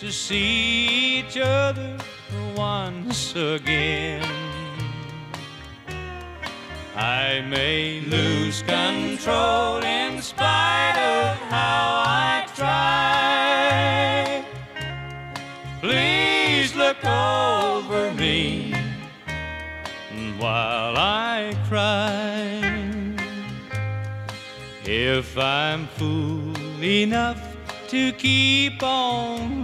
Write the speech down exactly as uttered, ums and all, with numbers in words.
to see each other once again. I may lose control in spite of how I try. Please look over me while I cry. If I'm fool enough to keep on